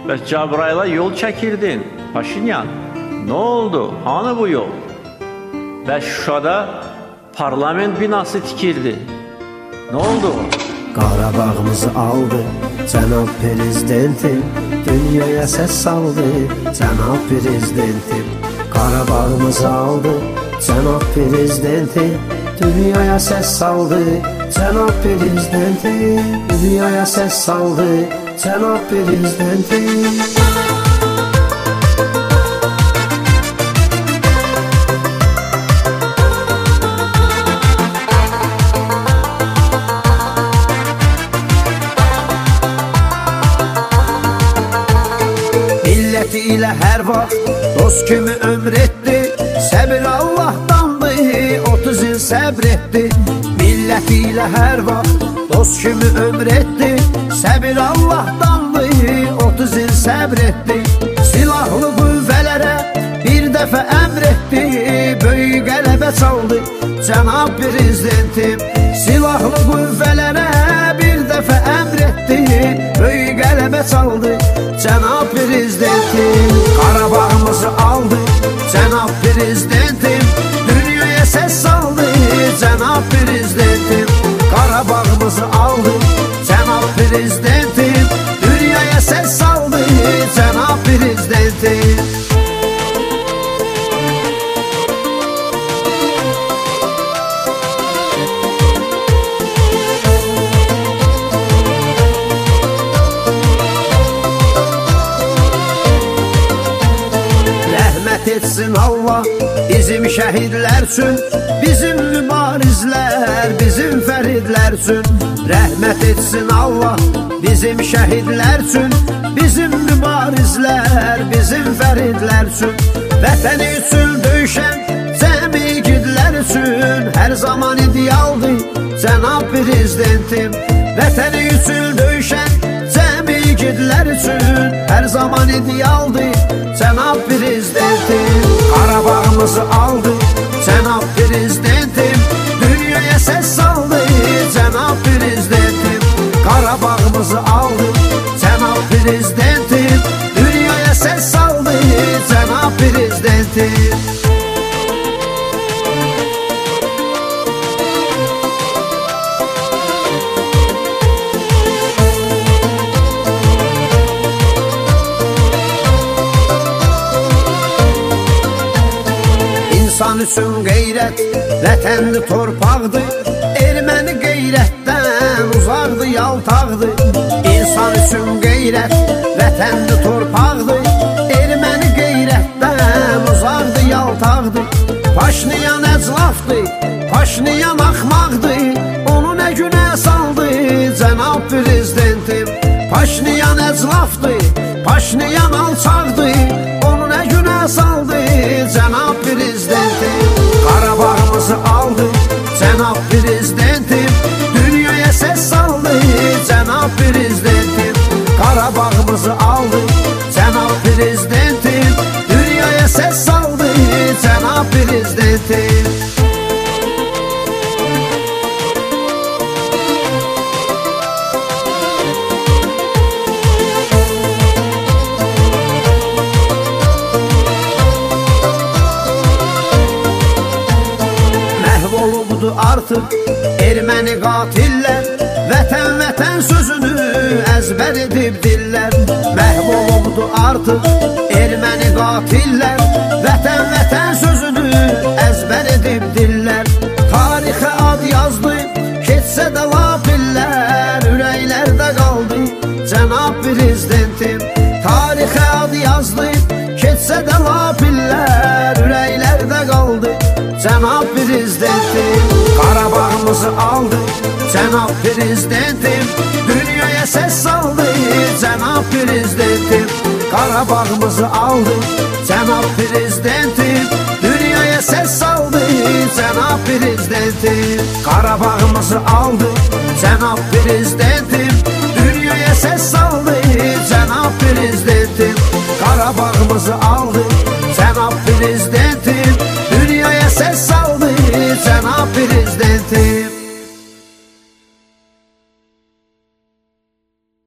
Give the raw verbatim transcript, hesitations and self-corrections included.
Bəs Cəbrayıla yol çəkirdin, Paşinyan. Nə oldu? Hanı bu yol? Bəs Şuşada parlament binası tikirdi. Nə oldu? Qarabağımızı aldı cənab prezidentim, dünyaya səs saldı cənab prezidentim. Qarabağımızı aldı cənab prezidentim, dünyaya səs saldı cənab prezidentim, dünyaya səs saldı cənab prezidentim. Milləti ilə hər vaxt dost kimi ömr etdi, səbir Allahdandı, otuz il səbr etdi. Milləti ilə hər vaxt dost kimi ömr etdi, səbir Allahdandı, otuz il səbr etdi. Silahlı qüvvələrə bir dəfə əmr etdi, böyük qələbə çaldı cənab prezidentim. Silahlı qüvvələrə bir dəfə əmr etdi, böyük qələbə çaldı cənab prezidentim. Qarabağımızı aldı cənab prezidentim, dünyaya səs saldı cənab prezidentim. Qarabağımızı aldı cənab prezidentim, dünyaya səs saldı cənab prezidentim. Etsin Allah bizim şəhidlər üçün, bizim mübarizlər, bizim fəridlər üçün. Rəhmət etsin Allah bizim şəhidlər üçün, bizim mübarizlər, bizim fəridlər üçün. Vətəni üçün döyüşən cəmi igidlər üçün hər zaman idealdır cənab prezidentim. Vətəni üçün döyüşən cəmi igidlər üçün hər zaman idealdır cənab prezidentim. Qarabağımızı aldı cənab prezidentim, dünyaya səs saldı cənab prezidentim. Qarabağımızı aldı cənab prezidentim, dünyaya səs saldı cənab prezidentim. İnsan üçün qeyrət vətənli torpaqdır, erməni qeyrətdən uzaqdır, yaltaqdır. İnsan üçün qeyrət vətənli torpaqdır, erməni qeyrətdən uzaqdır, yaltaqdır. Paşinyan əclafdır, Paşinyan axmaqdır, onu nə günə saldı cənab prezidentim. Paşinyan əclafdır, Paşinyan alçaqdır, onu nə günə saldı cənab prezidentim. Qarabağımızı aldı cənab prezidentim, dünyaya səs saldı cənab prezidentim. Qarabağımızı aldı cənab prezidentim, dünyaya səs saldı cənab prezidentim. Artıq erməni qatillər vətən vətən sözünü əzbər edib dillər. Məhv olubdu artıq erməni qatillər vətən vətən sözünü əzbər edib dillər. Tarixə ad yazdı keçsə də lapillər, ürəklərdə qaldı cənab prezidentim. Tarixə ad yazdı keçsə də lapillər, ürəklərdə qaldı cənab prezidentim. Qarabağımızı aldı cənab prezidentim, dünyaya səs saldı cənab prezidentim. Qarabağımızı aldı cənab prezidentim, dünyaya səs saldı cənab prezidentim. Qarabağımızı aldı cənab prezidentim,